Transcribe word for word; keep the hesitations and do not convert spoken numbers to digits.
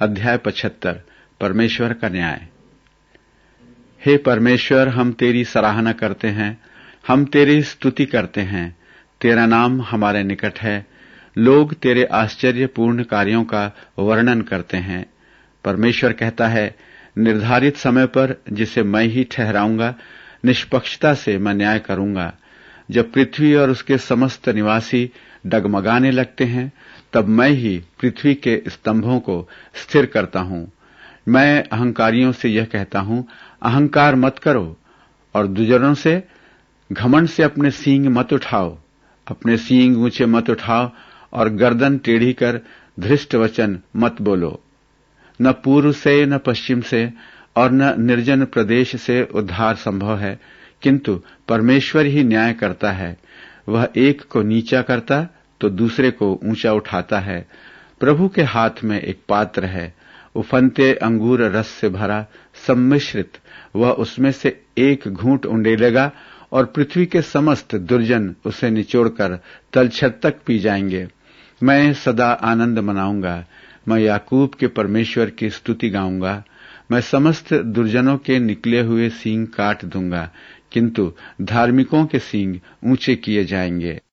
अध्याय पचहत्तर। परमेश्वर का न्याय। हे परमेश्वर, हम तेरी सराहना करते हैं, हम तेरी स्तुति करते हैं। तेरा नाम हमारे निकट है। लोग तेरे आश्चर्यपूर्ण कार्यों का वर्णन करते हैं। परमेश्वर कहता है, निर्धारित समय पर जिसे मैं ही ठहराऊंगा, निष्पक्षता से मैं न्याय करूंगा। जब पृथ्वी और उसके समस्त निवासी डगमगाने लगते हैं, तब मैं ही पृथ्वी के स्तंभों को स्थिर करता हूं। मैं अहंकारियों से यह कहता हूं, अहंकार मत करो, और दुजरों से, घमंड से अपने सींग मत उठाओ। अपने सींग ऊंचे मत उठाओ और गर्दन टेढ़ी कर धृष्ट वचन मत बोलो। न पूर्व से, न पश्चिम से और न निर्जन प्रदेश से उद्धार संभव है, किंतु परमेश्वर ही न्याय करता है। वह एक को नीचा करता तो दूसरे को ऊंचा उठाता है। प्रभु के हाथ में एक पात्र है, उफनते अंगूर रस से भरा, सम्मिश्रित। वह उसमें से एक घूंट उंडेलेगा और पृथ्वी के समस्त दुर्जन उसे निचोड़कर तलछट तक पी जाएंगे। मैं सदा आनंद मनाऊंगा, मैं याकूब के परमेश्वर की स्तुति गाऊंगा। मैं समस्त दुर्जनों के निकले हुए सींग काट दूंगा, किंतु धार्मिकों के सींग ऊंचे किए जाएंगे।